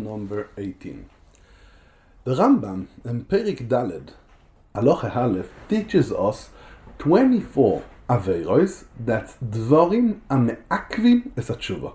number 18. The Rambam in Perik Daled, Halacha Halef, teaches us 24 Aveiros that Dvarim Ame'akvin es Tshuva.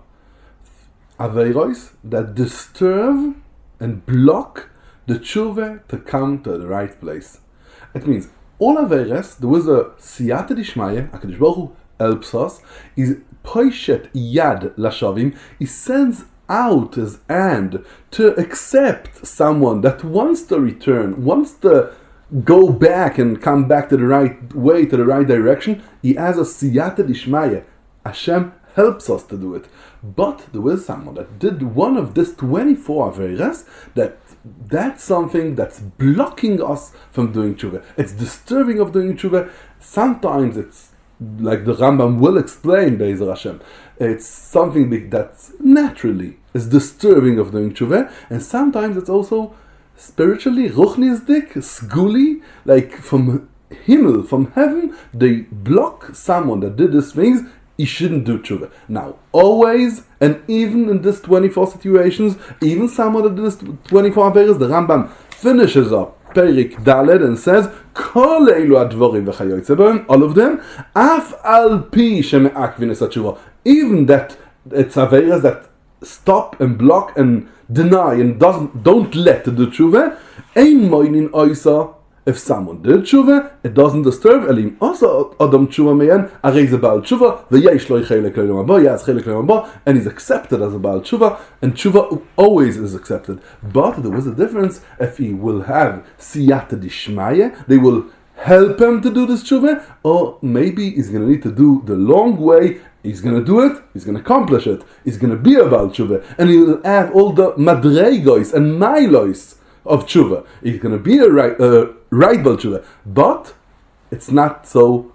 Aveiros that disturb and block the Tshuva to come to the right place. It means all Aveiros, there was a Siyata Dishmaya, HaKadosh Baruch Hu helps us, is Poishet Yad Lashavim, he sends out his hand to accept someone that wants to return, wants to go back and come back to the right way, to the right direction. He has a siyata dishmaya. Hashem helps us to do it. But there was someone that did one of these 24 averas, that's something that's blocking us from doing tshuva. It's disturbing of doing tshuva. Sometimes it's like the Rambam will explain, Be'ezer Hashem, it's something that's naturally is disturbing of doing tshuva, and sometimes it's also spiritually, ruchnisdik, sguli, like from Himmel, from heaven, they block someone that did these things, he shouldn't do tshuva. Now, always, and even in these 24 situations, even someone that did this 24 averas, the Rambam finishes up Perik Daled and says, Kol eilu advorim v'chayoytze b'hem, all of them, af al pi sheme'akvin es hatshuva. Even that it's averas that stop and block and deny and don't let do tshuva, ein moinin oisa. If someone did tshuva, it doesn't disturb elim. Also, adam tshuva meyan, arei ze baal tshuva, v'yesh lo chelek le'olam haba, yas chelek le'olam haba, and he's accepted as a baal tshuva, and tshuva always is accepted. But there was a difference if he will have siyata dishmaya, they will help him to do this tshuva, or maybe he's going to need to do the long way. He's going to do it, he's going to accomplish it, he's going to be a baal tshuva, and he will have all the madregois and milois of tshuva. He's going to be a right baal tshuva, but it's not so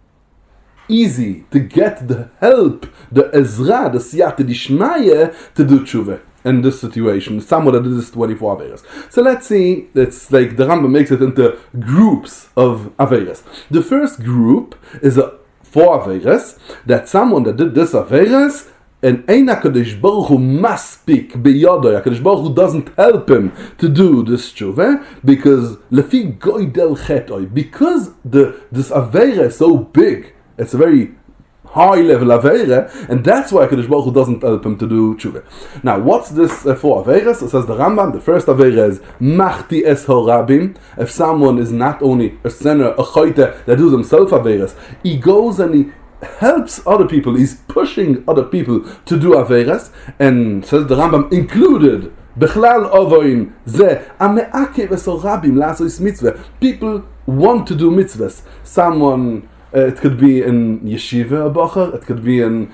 easy to get the help, the ezra, the siyata dishmaya to do tshuva in this situation. Someone that did this 24 averas. So let's see, it's like the Rambam makes it into groups of averas. The first group is a 4 averas, that someone that did this averas, and Ein HaKadosh Baruch Hu maspik biyodoi, HaKadosh Baruch Hu doesn't help him to do this tshuva, because lefi goydel chetoi, because this avera is so big, it's a very high level avera, and that's why HaKadosh Baruch Hu doesn't help him to do tshuva. Now, what's this 4 averas? It says the Rambam, the first avera is machti es horabim. If someone is not only a sinner, a choite that does himself averas, he goes and he helps other people, he's pushing other people to do averas, and says the Rambam included bechlal ovoin ze ame'akev es horabim la'asos mitzvah. People want to do mitzvahs. Someone, it could be in yeshiva, a bacher, it could be in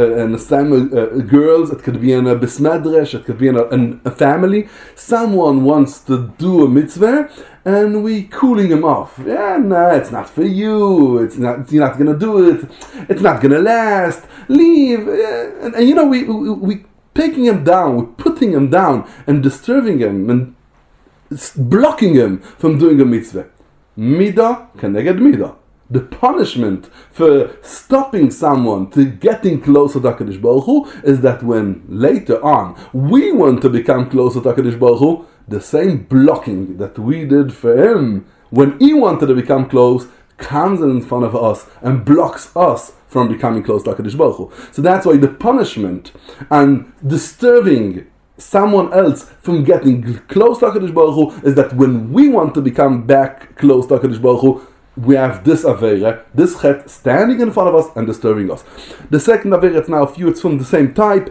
girls, it could be in a bismadresh, it could be in a family. Someone wants to do a mitzvah, and we cooling him off. Yeah, no, it's not for you. It's not. You're not gonna do it. It's not gonna last. Leave. And you know, we taking him down, we're putting him down, and disturbing him, and blocking him from doing a mitzvah. Midah keneged midah. The punishment for stopping someone to getting closer to HaKadosh Baruch Hu is that when later on we want to become closer to HaKadosh Baruch Hu, the same blocking that we did for him when he wanted to become close comes in front of us and blocks us from becoming close to HaKadosh Baruch Hu. So that's why the punishment and disturbing someone else from getting close to HaKadosh Baruch Hu is that when we want to become back close to HaKadosh Baruch Hu, we have this avera, this chet standing in front of us and disturbing us. The second avera, it's now a few, it's from the same type.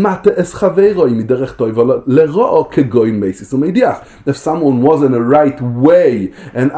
If someone was in the right way, and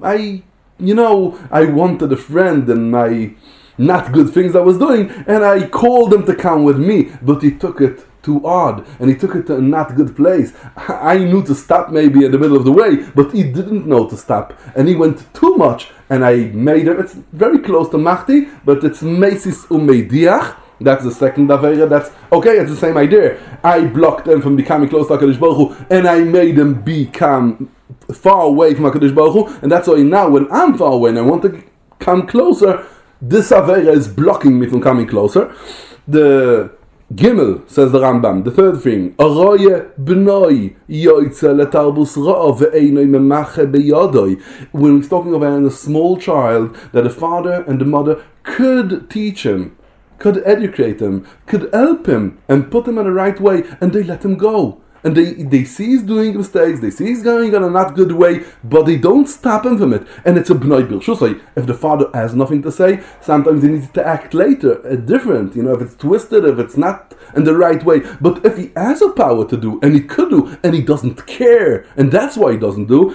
I wanted a friend and my not good things I was doing, and I called him to come with me, but he took it too odd, and he took it to a not good place. I knew to stop maybe in the middle of the way, but he didn't know to stop, and he went too much, and I made him, it's very close to Machti, but it's Mesis Umeidiach. That's the second avera. That's okay, it's the same idea. I blocked them from becoming close to HaKadosh Baruch Hu, and I made them become far away from HaKadosh Baruch Hu, and that's why now when I'm far away and I want to come closer, this avera is blocking me from coming closer. The Gimel, says the Rambam, the third thing, Aroye b'noi yoytze letarbus ra'a ve'einoi memache beyadoi. When he's talking about a small child, that the father and the mother could teach him, could educate him, could help him, and put him in the right way, and they let him go. And they see he's doing mistakes, they see he's going on a not good way, but they don't stop him from it. And it's a b'nai birshusai. If the father has nothing to say, sometimes he needs to act later, different, if it's twisted, if it's not in the right way. But if he has a power to do, and he could do, and he doesn't care, and that's why he doesn't do,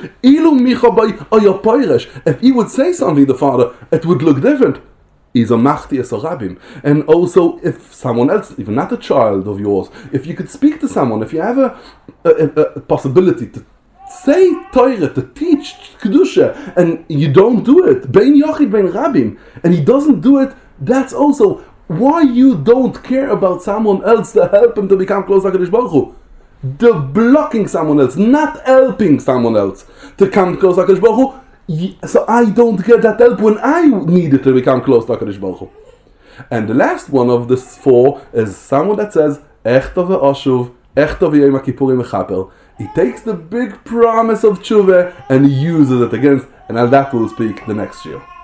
if he would say something, the father, it would look different. Is a machti as a rabbim. And also, if someone else, even not a child of yours, if you could speak to someone, if you have a possibility to say Torah, to teach Kedusha, and you don't do it, bein yochid, bein rabbim, and he doesn't do it, that's also why you don't care about someone else to help him to become close to HaKadosh Baruch Hu. The blocking someone else, not helping someone else to come close to HaKadosh Baruch Hu. So I don't get that help when I needed to become close to HaKadosh Baruch Hu. And the last one of this four is someone that says, Echta ve'oshuv, Echta ve'yom HaKippurim mechaper. He takes the big promise of tshuva and he uses it against, and that we'll speak the next year.